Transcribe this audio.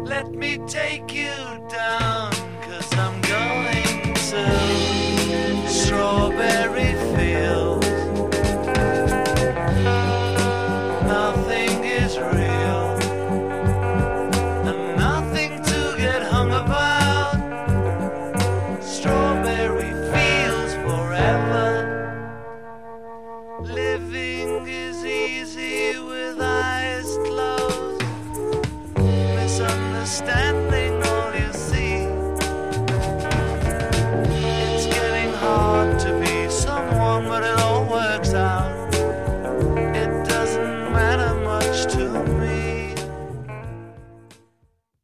Let me take you down, 'cause I'm going to strawberry fields. Nothing is real, and nothing to get hung about. Strawberry fields forever. Living is easy with eyes closed. Misunderstand